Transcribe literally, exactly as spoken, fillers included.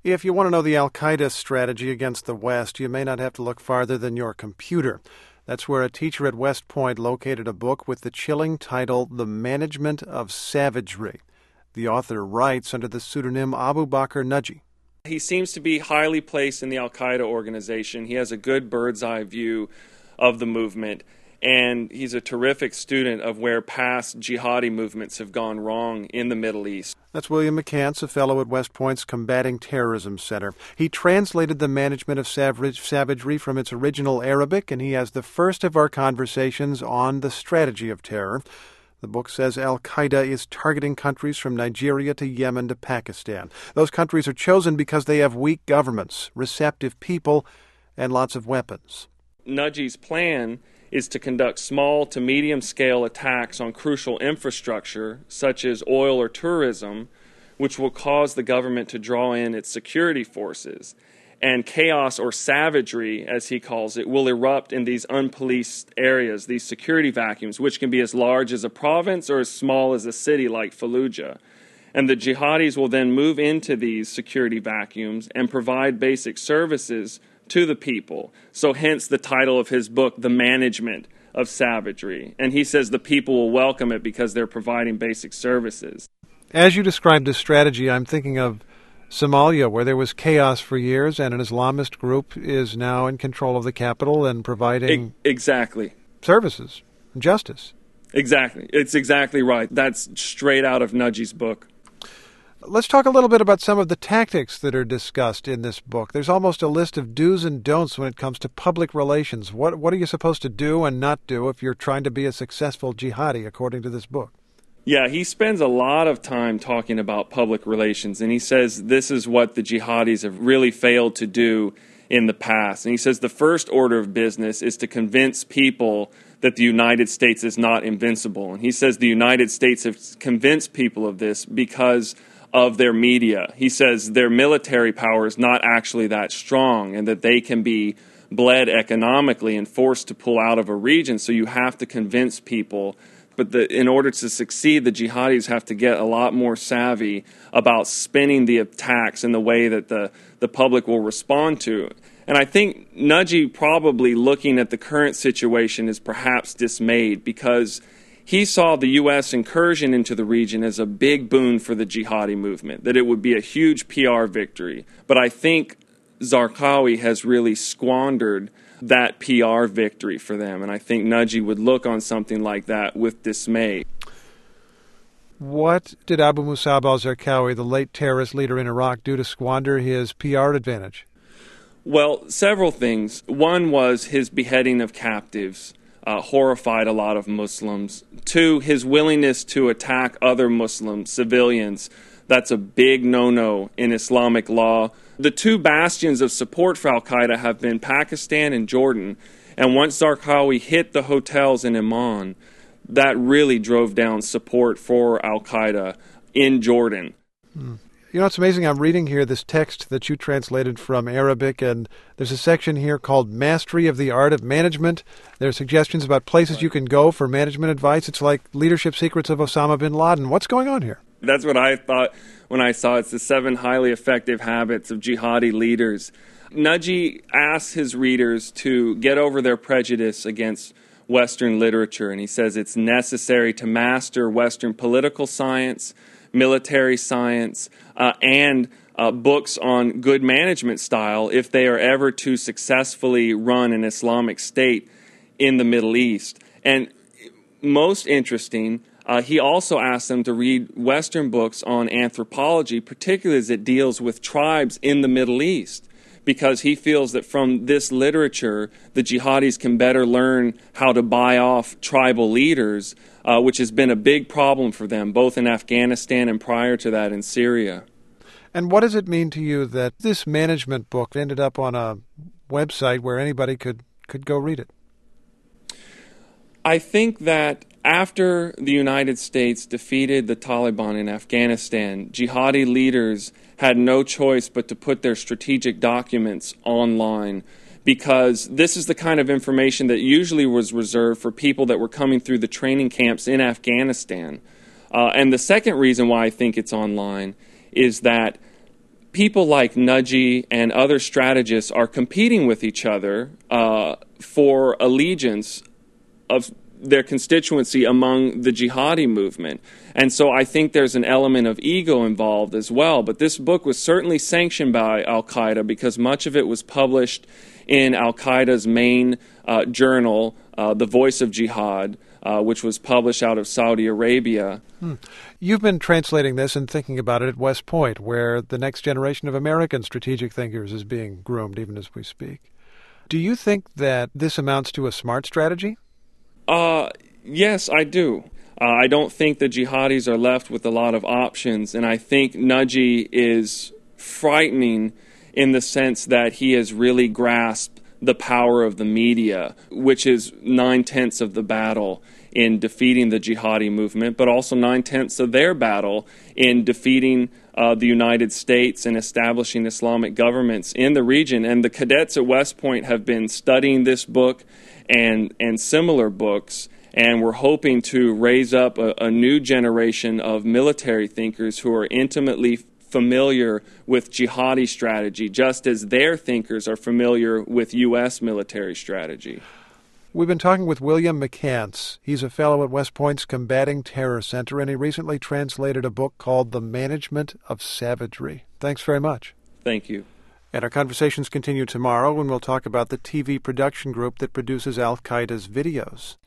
If you want to know the al-Qaeda strategy against the West, you may not have to look farther than your computer. That's where a teacher at West Point located a book with the chilling title, The Management of Savagery. The author writes under the pseudonym Abu Bakr Najji. He seems to be highly placed in the al-Qaeda organization. He has a good bird's-eye view of the movement, and he's a terrific student of where past jihadi movements have gone wrong in the Middle East. That's William McCants, a fellow at West Point's Combating Terrorism Center. He translated The Management of Savagery from its original Arabic, and he has the first of our conversations on the strategy of terror. The book says al-Qaeda is targeting countries from Nigeria to Yemen to Pakistan. Those countries are chosen because they have weak governments, receptive people, and lots of weapons. Najji's plan is to conduct small to medium-scale attacks on crucial infrastructure, such as oil or tourism, which will cause the government to draw in its security forces. And chaos or savagery, as he calls it, will erupt in these unpoliced areas, these security vacuums, which can be as large as a province or as small as a city like Fallujah. And the jihadis will then move into these security vacuums and provide basic services to the people. So hence the title of his book, The Management of Savagery. And he says the people will welcome it because they're providing basic services. As you described this strategy, I'm thinking of Somalia, where there was chaos for years, and an Islamist group is now in control of the capital and providing... E- exactly. ...services and justice. Exactly. It's exactly right. That's straight out of Najji's book. Let's talk a little bit about some of the tactics that are discussed in this book. There's almost a list of do's and don'ts when it comes to public relations. What, what are you supposed to do and not do if you're trying to be a successful jihadi, according to this book? Yeah, he spends a lot of time talking about public relations, and he says this is what the jihadis have really failed to do in the past. And he says the first order of business is to convince people that the United States is not invincible. And he says the United States have convinced people of this because of their media. He says their military power is not actually that strong and that they can be bled economically and forced to pull out of a region. So you have to convince people. But the, in order to succeed, the jihadis have to get a lot more savvy about spinning the attacks in the way that the, the public will respond to. And I think Najji probably looking at the current situation is perhaps dismayed because he saw the U S incursion into the region as a big boon for the jihadi movement, that it would be a huge P R victory. But I think Zarqawi has really squandered that P R victory for them, and I think Najji would look on something like that with dismay. What did Abu Musab al-Zarqawi, the late terrorist leader in Iraq, do to squander his P R advantage? Well, several things. One was his beheading of captives. Uh, horrified a lot of Muslims. Two, his willingness to attack other Muslim civilians. That's a big no-no in Islamic law. The two bastions of support for al-Qaeda have been Pakistan and Jordan. And once Zarqawi hit the hotels in Amman, that really drove down support for al-Qaeda in Jordan. Hmm. You know, it's amazing. I'm reading here this text that you translated from Arabic, and there's a section here called Mastery of the Art of Management. There are suggestions about places you can go for management advice. It's like Leadership Secrets of Osama bin Laden. What's going on here? That's what I thought when I saw it. It's the seven highly effective habits of jihadi leaders. Najji asks his readers to get over their prejudice against Western literature, and he says it's necessary to master Western political science, military science, uh, and uh, books on good management style if they are ever to successfully run an Islamic state in the Middle East. And most interesting, uh, he also asked them to read Western books on anthropology, particularly as it deals with tribes in the Middle East, because he feels that from this literature, the jihadis can better learn how to buy off tribal leaders, uh, which has been a big problem for them, both in Afghanistan and prior to that in Syria. And what does it mean to you that this management book ended up on a website where anybody could, could go read it? I think that after the United States defeated the Taliban in Afghanistan, jihadi leaders had no choice but to put their strategic documents online, because this is the kind of information that usually was reserved for people that were coming through the training camps in Afghanistan. Uh, and the second reason why I think it's online is that people like Naji and other strategists are competing with each other uh, for allegiance of their constituency among the jihadi movement. And so I think there's an element of ego involved as well. But this book was certainly sanctioned by al-Qaeda because much of it was published in al-Qaeda's main uh, journal, uh, The Voice of Jihad, uh, which was published out of Saudi Arabia. Hmm. You've been translating this and thinking about it at West Point, where the next generation of American strategic thinkers is being groomed even as we speak. Do you think that this amounts to a smart strategy? Uh, yes, I do. Uh, I don't think the jihadis are left with a lot of options, and I think Naji is frightening in the sense that he has really grasped the power of the media, which is nine-tenths of the battle in defeating the jihadi movement, but also nine-tenths of their battle in defeating uh, the United States and establishing Islamic governments in the region. And the cadets at West Point have been studying this book and, and similar books, and we're hoping to raise up a, a new generation of military thinkers who are intimately familiar with jihadi strategy, just as their thinkers are familiar with U S military strategy. We've been talking with William McCants. He's a fellow at West Point's Combating Terror Center, and he recently translated a book called The Management of Savagery. Thanks very much. Thank you. And our conversations continue tomorrow when we'll talk about the T V production group that produces al-Qaeda's videos.